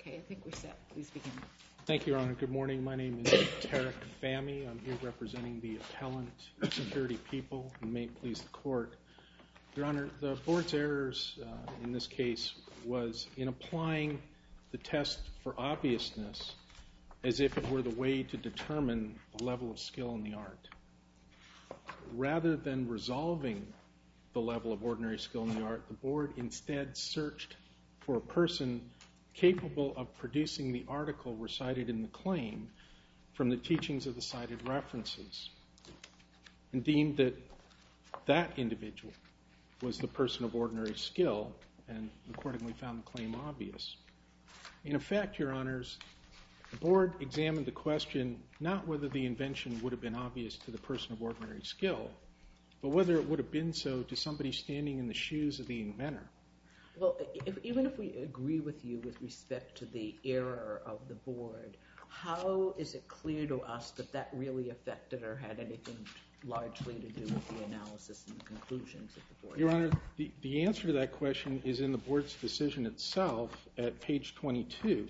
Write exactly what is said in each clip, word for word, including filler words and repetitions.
Okay, I think we're set. Please begin. Thank you, Your Honor. Good morning. My name is Tarek Fahmy. I'm here representing the appellant, Security People, and may it please the Court. Your Honor, the Board's errors uh, in this case was in applying the test for obviousness as if it were the way to determine the level of skill in the art. Rather than resolving the level of ordinary skill in the art, the Board instead searched for a person capable of producing the article recited in the claim from the teachings of the cited references, and deemed that that individual was the person of ordinary skill, and accordingly found the claim obvious. In effect, Your Honors, the Board examined the question not whether the invention would have been obvious to the person of ordinary skill, but whether it would have been so to somebody standing in the shoes of the inventor. Well, if, even if we agree with you with respect to the error of the Board, how is it clear to us that that really affected or had anything largely to do with the analysis and the conclusions of the Board? Your Honor, the, the answer to that question is in the Board's decision itself at page twenty-two.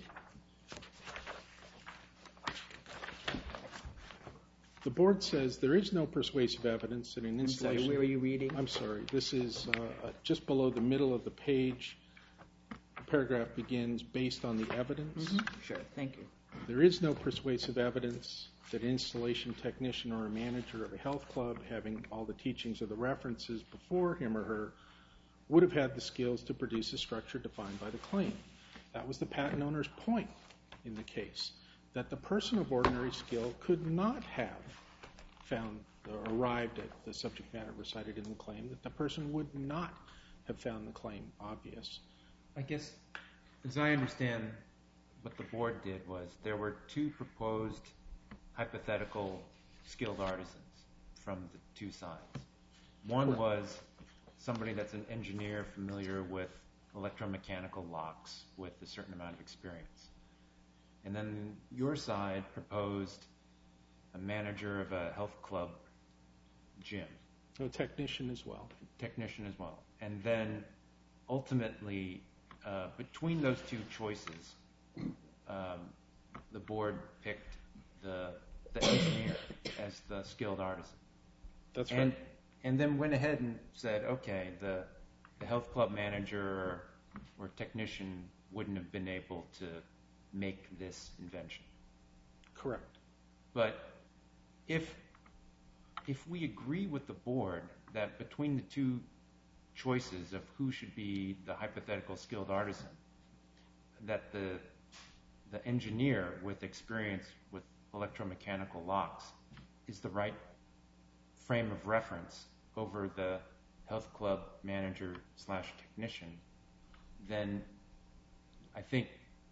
The Board says there is no persuasive evidence that an installation... I'm sorry, where are you reading? I'm sorry. This is uh, just below the middle of the page. The paragraph begins, based on the evidence. Mm-hmm. Sure, thank you. There is no persuasive evidence that an installation technician or a manager of a health club having all the teachings of the references before him or her would have had the skills to produce a structure defined by the claim. That was the patent owner's point in the case, that the person of ordinary skill could not have found or arrived at the subject matter recited in the claim, that the person would not have found the claim obvious. I guess, as I understand what the Board did was there were two proposed hypothetical skilled artisans from the two sides. One was somebody that's an engineer familiar with electromechanical locks with a certain amount of experience. And then your side proposed a manager of a health club gym. A technician as well. Technician as well. And then ultimately, uh, between those two choices, um, the Board picked the, the engineer as the skilled artisan. That's right. And, and then went ahead and said, okay, the, the health club manager or, or technician wouldn't have been able to make this invention. Correct. But if if we agree with the Board that between the two choices of who should be the hypothetical skilled artisan, that the the engineer with experience with electromechanical locks is the right frame of reference over the health club manager slash technician, then I think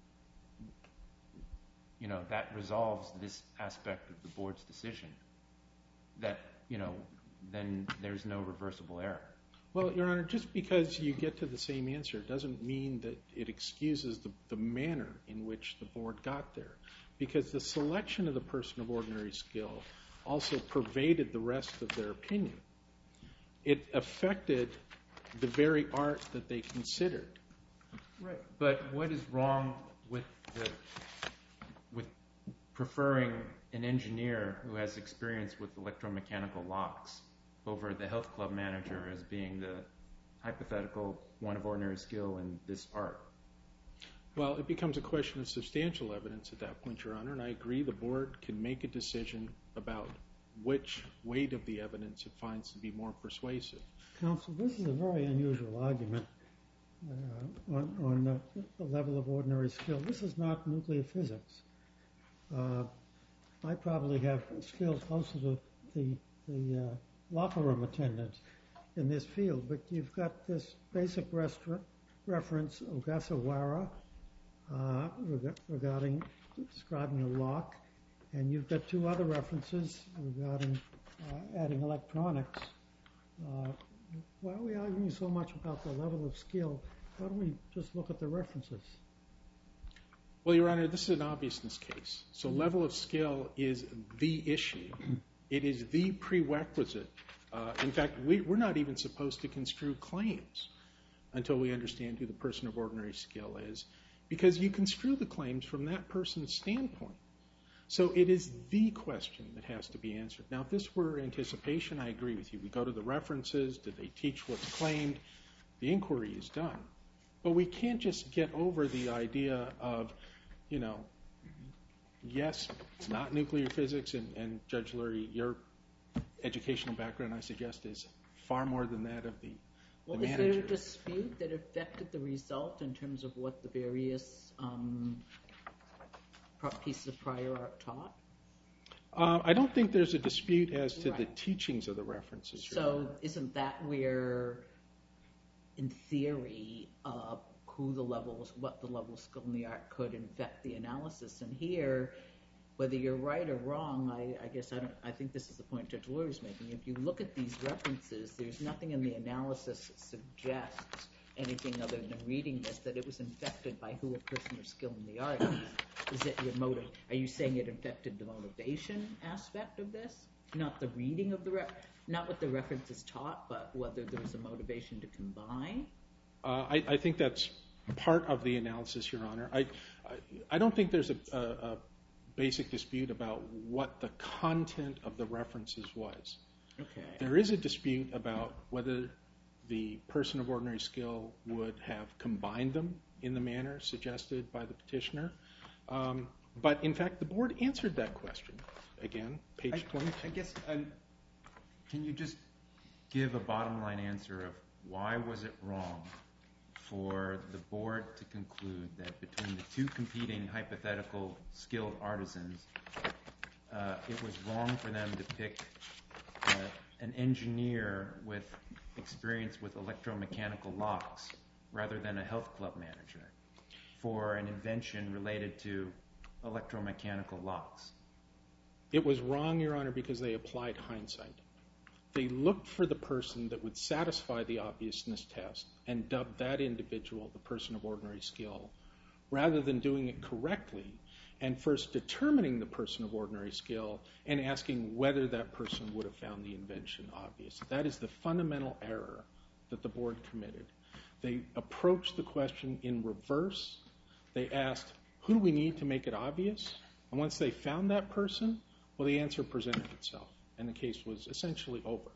you know, that resolves this aspect of the Board's decision. That, you know, then there's no reversible error. Well, Your Honor, just because you get to the same answer doesn't mean that it excuses the, the manner in which the Board got there. Because the selection of the person of ordinary skill also pervaded the rest of their opinion. It affected the very art that they considered. Right. But what is wrong with the with preferring an engineer who has experience with electromechanical locks over the health club manager as being the hypothetical one of ordinary skill in this art? Well, it becomes a question of substantial evidence at that point, Your Honor, and I agree the Board can make a decision about which weight of the evidence it finds to be more persuasive. Counsel, this is a very unusual argument uh, on, on the, the level of ordinary skill. This is not nuclear physics. Uh, I probably have skills closer to the, the uh, locker room attendant in this field, but you've got this basic restaurant reference, Ogasawara, uh, reg- regarding describing a lock, and you've got two other references regarding uh, adding electronics. Uh, why are we arguing so much about the level of skill? Why don't we just look at the references? Well, Your Honor, this is an obviousness case. So level of skill is the issue. It is the prerequisite. Uh, in fact, we, we're not even supposed to construe claims until we understand who the person of ordinary skill is. because you construe the claims from that person's standpoint. So it is the question that has to be answered. Now, if this were anticipation, I agree with you. We go to the references. Did they teach what's claimed? The inquiry is done. But we can't just get over the idea of, you know, yes, it's not nuclear physics, and, and Judge Lurie, your educational background, I suggest, is far more than that of the, well, the is manager. there a dispute that affected the result in terms of what the various um, pieces of prior art taught? Uh, I don't think there's a dispute as to right. the teachings of the references. So isn't that where, in theory, uh, who the levels, what the level of skill in the art could infect the analysis? And here, whether you're right or wrong, I, I guess I don't. I think this is the point Judge Lurie is making. If you look at these references, there's nothing in the analysis that suggests anything other than reading this that it was infected by who a person of skill in the art is. Is it your motive? Are you saying it infected the motivation aspect of this, not the reading of the ref, not what the references taught, but whether there was a motivation to combine? Uh, I, I think that's part of the analysis, Your Honor. I, I, I don't think there's a, a, a basic dispute about what the content of the references was. Okay. There is a dispute about whether the person of ordinary skill would have combined them in the manner suggested by the petitioner. Um, but, in fact, the board answered that question. Again, page I, twenty-two. I guess, um, can you just give a bottom line answer of why was it wrong for the board to conclude that between the two competing hypothetical skilled artisans, uh, it was wrong for them to pick uh, an engineer with experience with electromechanical locks rather than a health club manager for an invention related to electromechanical locks? It was wrong, Your Honor, because they applied hindsight. They looked for the person that would satisfy the obviousness test and dubbed that individual the person of ordinary skill, rather than doing it correctly and first determining the person of ordinary skill and asking whether that person would have found the invention obvious. That is the fundamental error that the board committed. They approached the question in reverse. They asked, who do we need to make it obvious? And once they found that person, well, the answer presented itself, and the case was essentially over.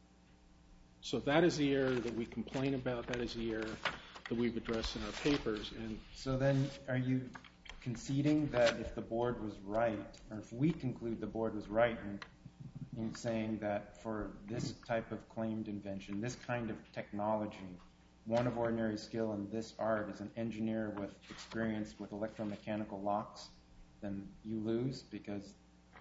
So that is the error that we complain about. That is the error that we've addressed in our papers. And so then are you conceding that if the board was right, or if we conclude the board was right in, in saying that for this type of claimed invention, this kind of technology, one of ordinary skill in this art is an engineer with experience with electromechanical locks, then you lose because,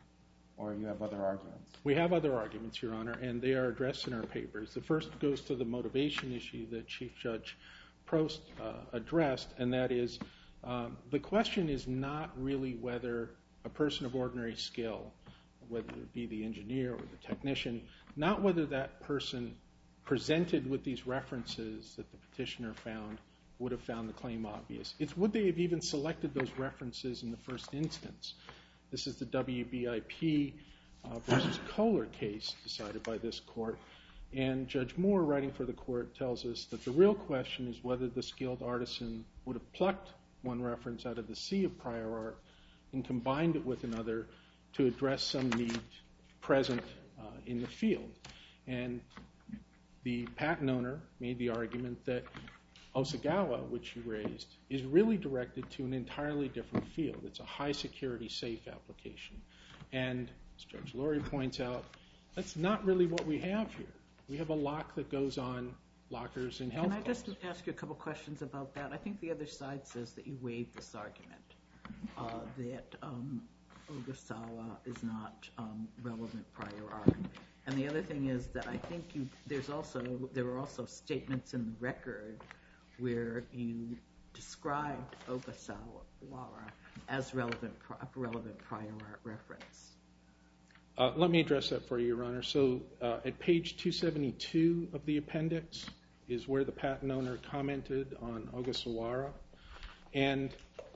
or you have other arguments? We have other arguments, Your Honor, and they are addressed in our papers. The first goes to the motivation issue that Chief Judge Prost uh, addressed, and that is um, the question is not really whether a person of ordinary skill, whether it be the engineer or the technician, not whether that person presented with these references that the petitioner found would have found the claim obvious. It's would they have even selected those references in the first instance. This is the W B I P uh, versus Kohler case decided by this court. And Judge Moore, writing for the court, tells us that the real question is whether the skilled artisan would have plucked one reference out of the sea of prior art and combined it with another to address some need present uh, in the field. And the patent owner made the argument that Osagawa, which you raised, is really directed to an entirely different field. It's a high-security safe application. And as Judge Lurie points out, that's not really what we have here. We have a lock that goes on lockers in health Can I clubs. just ask you a couple questions about that? I think the other side says that you waived this argument, uh, that um, Ogasawa is not um, relevant prior art. And the other thing is that I think you there's also there were also statements in the record where you described Ogasawa as relevant relevant prior art reference. Uh, let me address that for you, Your Honor. So uh, at page two seventy-two of the appendix is where the patent owner commented on Ogasawara. And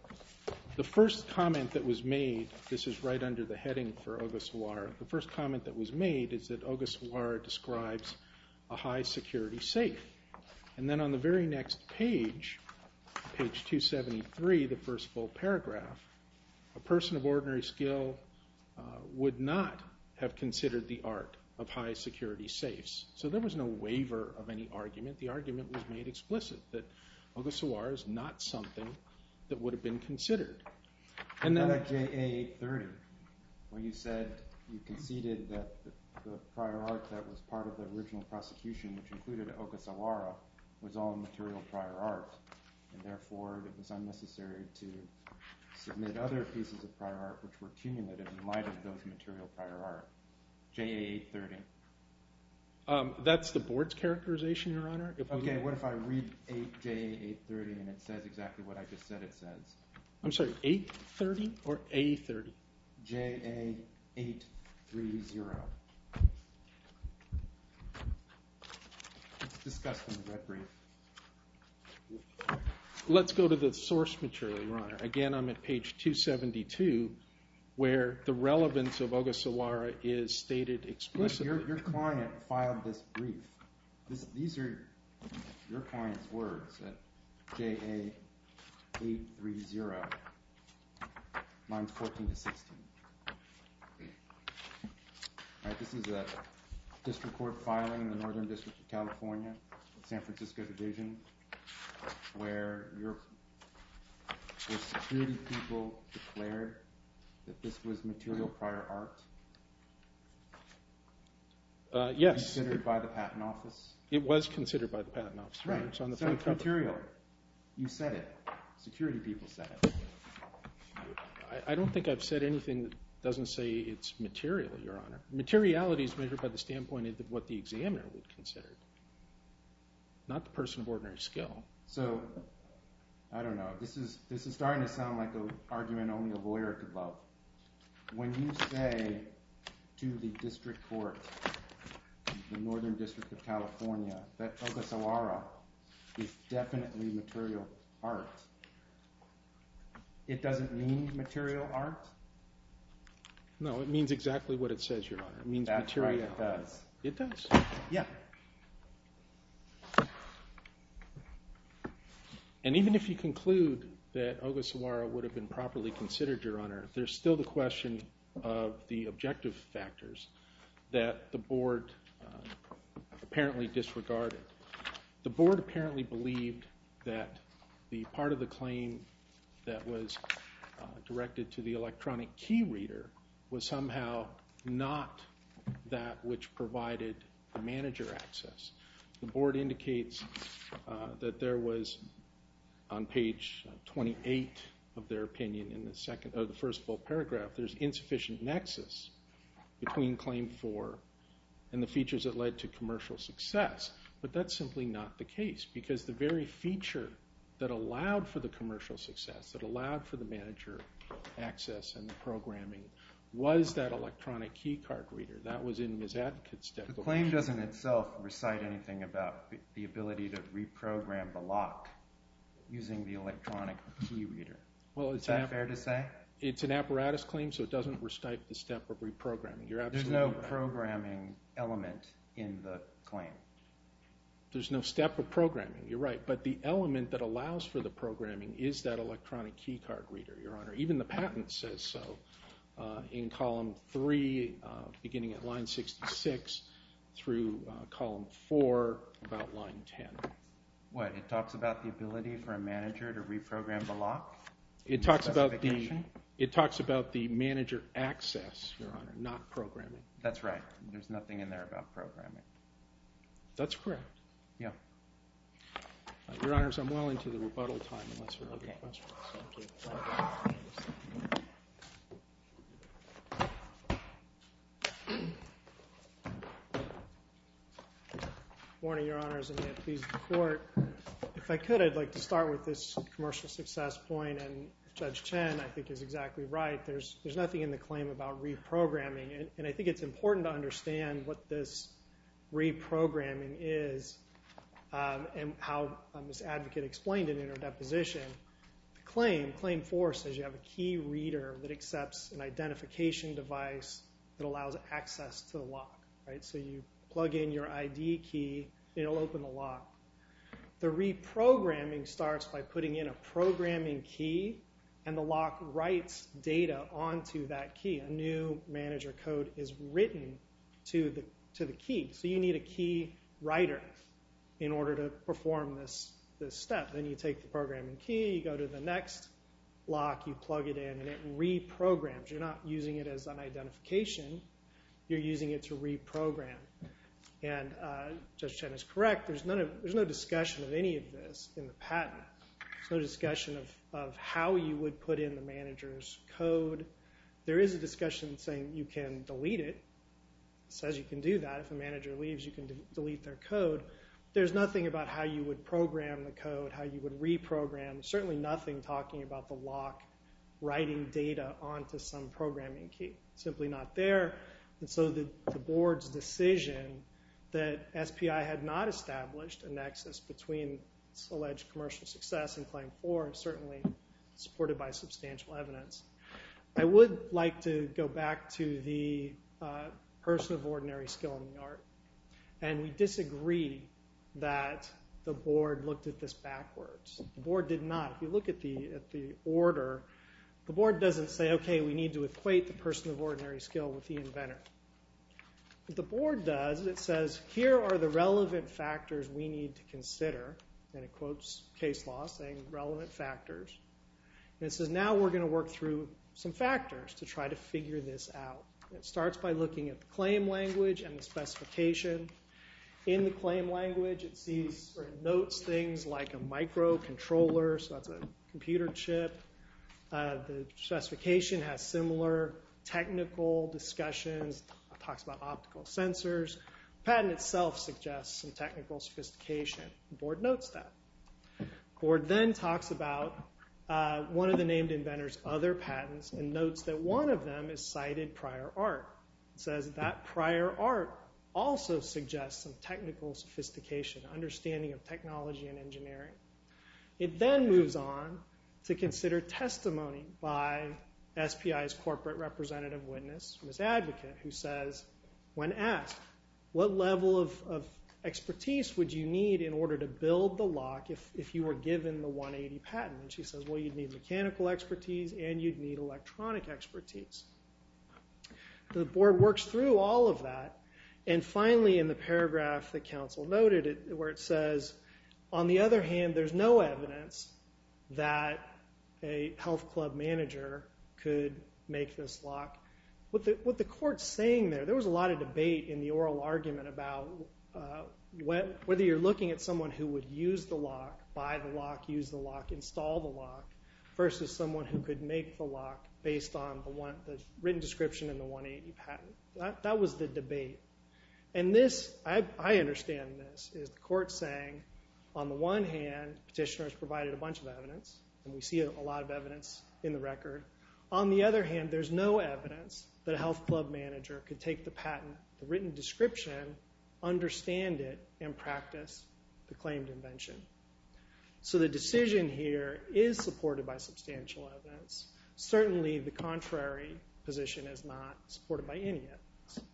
the first comment that was made, this is right under the heading for Ogasawara, the first comment that was made is that Ogasawara describes a high-security safe. And then on the very next page, page two seventy-three, the first full paragraph, a person of ordinary skill uh, would not have considered the art of high security safes. So there was no waiver of any argument. The argument was made explicit that Ogasawara is not something that would have been considered. And then at J A eight thirty, where you said you conceded that the, the prior art that was part of the original prosecution, which included Ogasawara, was all material prior art, and therefore it was unnecessary to submit other pieces of prior art which were cumulative in light of those material prior art. J A eight thirty. Um, that's the board's characterization, Your Honor. If okay, what if I read J A eight thirty and it says exactly what I just said it says? I'm sorry, eight thirty or A thirty? J A eight thirty. It's discussed in the red brief. Let's go to the source material, Your Honor. Again, I'm at page two seventy-two, where the relevance of Ogasawara is stated explicitly. Your, your client filed this brief. This, these are your client's words at J A eight thirty, lines fourteen to sixteen. All right, this is a district court filing in the Northern District of California, San Francisco Division, where your where security people declared that this was material prior art. Uh, yes. Considered by the Patent Office? It was considered by the Patent Office. Right. It's on the so front it's cover. material. You said it. Security people said it. I, I don't think I've said anything that doesn't say it's material, Your Honor. Materiality is measured by the standpoint of what the examiner would consider, not the person of ordinary skill. So, I don't know. This is this is starting to sound like an argument only a lawyer could love. When you say to the district court, the Northern District of California, that Ogasawara is definitely material art, it doesn't mean material art? No, it means exactly what it says, Your Honor. It means That's materiality. right, it does. It does. Yeah. And even if you conclude that Ogasawara would have been properly considered, Your Honor, there's still the question of the objective factors that the board uh, apparently disregarded. The board apparently believed that the part of the claim that was uh, directed to the electronic key reader was somehow not that which provided the manager access. The board indicates uh, that there was, on page twenty-eight of their opinion in the second, or the first full paragraph, there's insufficient nexus between Claim four and the features that led to commercial success. But that's simply not the case, because the very feature that allowed for the commercial success, that allowed for the manager access and the programming, was that electronic key card reader. That was in Miz Advocate's declaration. The claim doesn't itself recite anything about the ability to reprogram the lock using the electronic key reader. Well, is that fair to say? It's an apparatus claim, so it doesn't recite the step of reprogramming. You're absolutely There's no right. programming element in the claim. There's no step of programming, you're right. But the element that allows for the programming is that electronic key card reader, Your Honor. Even the patent says so. Uh, in column three, uh, beginning at line sixty-six, through uh, column four, about line ten. What, it talks about the ability for a manager to reprogram the lock? It talks about the it talks about the manager access, Your Honor, not programming. That's right. There's nothing in there about programming. That's correct. Yeah. Uh, Your Honors, I'm well into the rebuttal time unless there are other Okay. questions. Thank you. Morning, Your Honors, and may it please the Court. If I could, I'd like to start with this commercial success point, and Judge Chen, I think, is exactly right. There's there's nothing in the claim about reprogramming, and, and I think it's important to understand what this reprogramming is um, and how um, Miz Advocate explained it in her deposition. The claim, Claim four, says you have a key reader that accepts an identification device that allows access to the lock, right? So you plug in your I D key, and it'll open the lock. The reprogramming starts by putting in a programming key, and the lock writes data onto that key. A new manager code is written to the to the key. So you need a key writer in order to perform this, this step. Then you take the programming key, you go to the next lock, you plug it in, and it reprograms. You're not using it as an identification. You're using it to reprogram. And uh, Judge Chen is correct. There's, none of, there's no discussion of any of this in the patent. There's no discussion of, of how you would put in the manager's code. There is a discussion saying you can delete it. It says you can do that. If a manager leaves, you can de- delete their code. There's nothing about how you would program the code, how you would reprogram. Certainly nothing talking about the lock writing data onto some programming key. Simply not there. And so the, the board's decision that S P I had not established a nexus between its alleged commercial success and Claim four is certainly supported by substantial evidence. I would like to go back to the uh, person of ordinary skill in the art. And we disagree that the board looked at this backwards. The board did not. If you look at the, at the order, the board doesn't say, okay, we need to equate the person of ordinary skill with the inventor. What the board does is it says, here are the relevant factors we need to consider, and it quotes case law saying relevant factors. And it says, now we're going to work through some factors to try to figure this out. It starts by looking at the claim language and the specification. In the claim language, it sees or it notes things like a microcontroller, so that's a computer chip. Uh, the specification has similar technical discussions, talks about optical sensors. The patent itself suggests some technical sophistication. The board notes that. The board then talks about uh, one of the named inventors' other patents and notes that one of them is cited prior art. It says that prior art also suggests some technical sophistication, understanding of technology and engineering. It then moves on to consider testimony by S P I's corporate representative witness, Miz Advocate, who says, when asked, what level of, of expertise would you need in order to build the lock if, if you were given the one eighty patent? And she says, well, you'd need mechanical expertise and you'd need electronic expertise. The board works through all of that. And finally, in the paragraph that counsel noted, it, where it says, on the other hand, there's no evidence that a health club manager could make this lock. What the, what the court's saying there, there was a lot of debate in the oral argument about uh, what, whether you're looking at someone who would use the lock, buy the lock, use the lock, install the lock, versus someone who could make the lock based on the, one, the written description in the one eighty patent. That, that was the debate. And this, I, I understand this, is the court saying, on the one hand, petitioner has provided a bunch of evidence, and we see a, a lot of evidence in the record. On the other hand, there's no evidence that a health club manager could take the patent, the written description, understand it, and practice the claimed invention. So the decision here is supported by substantial evidence. Certainly, the contrary position is not supported by any evidence.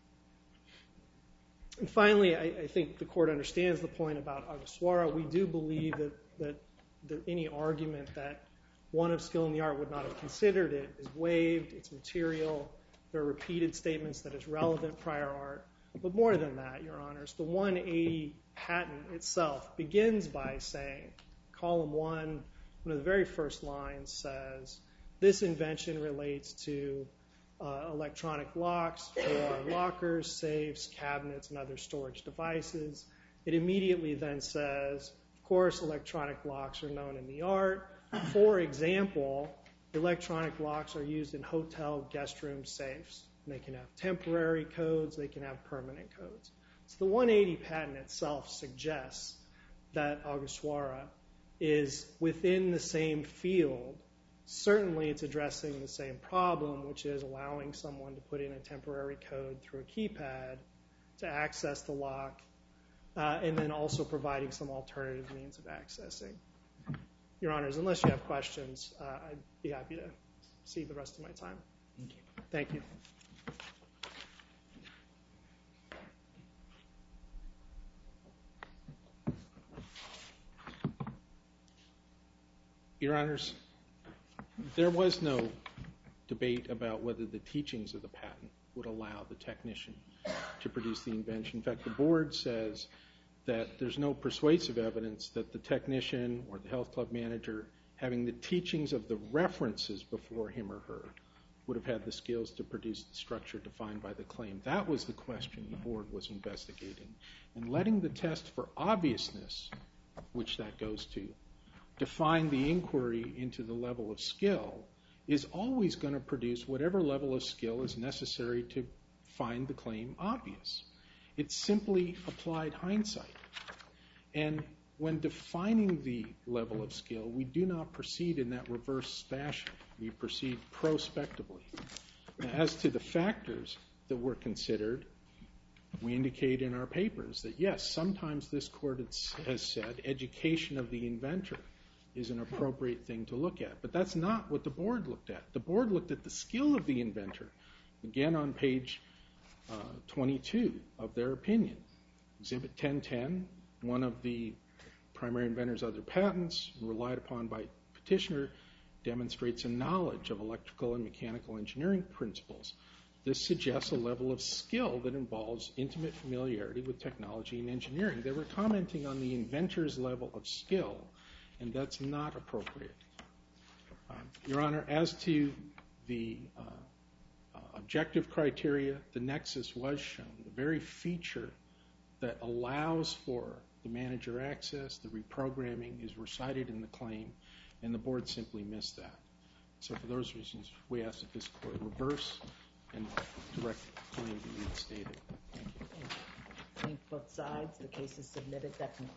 And finally, I, I think the court understands the point about Agaswara. We do believe that, that, that any argument that one of skill in the art would not have considered it is waived, it's material, there are repeated statements that it's relevant prior art. But more than that, Your Honors, the one eighty patent itself begins by saying, column one, one of the very first lines says, this invention relates to uh, electronic locks for lockers, safes, cabinets, and other storage devices. It immediately then says, of course, electronic locks are known in the art. For example, electronic locks are used in hotel guest room safes. They can have temporary codes, they can have permanent codes. So the one eighty patent itself suggests that Agaswara is within the same field. Certainly it's addressing the same problem, which is allowing someone to put in a temporary code through a keypad to access the lock, uh, and then also providing some alternative means of accessing. Your Honors, unless you have questions, uh, I'd be happy to see the rest of my time. Thank you. Thank you. Your Honors, there was no debate about whether the teachings of the patent would allow the technician to produce the invention. In fact, the board says that there's no persuasive evidence that the technician or the health club manager having the teachings of the references before him or her would have had the skills to produce the structure defined by the claim. That was the question the board was investigating. And letting the test for obviousness, which that goes to, define the inquiry into the level of skill is always going to produce whatever level of skill is necessary to find the claim obvious. It's simply applied hindsight. And when defining the level of skill, we do not proceed in that reverse fashion. We proceed prospectively. Now, as to the factors that were considered, we indicate in our papers that, yes, sometimes this court has said education of the inventor is an appropriate thing to look at. But that's not what the board looked at. The board looked at the skill of the inventor, again on page uh, twenty-two of their opinion. Exhibit ten ten, one of the primary inventor's other patents relied upon by petitioner, demonstrates a knowledge of electrical and mechanical engineering principles. This suggests a level of skill that involves intimate familiarity with technology and engineering. They were commenting on the inventor's level of skill, and that's not appropriate. Uh, Your Honor, as to the uh, uh, objective criteria, the nexus was shown. The very feature that allows for the manager access, the reprogramming, is recited in the claim, and the board simply missed that. So for those reasons, we ask that this court reverse and direct the claim be reinstated. Thank you. Thank both sides. The case is submitted. That concludes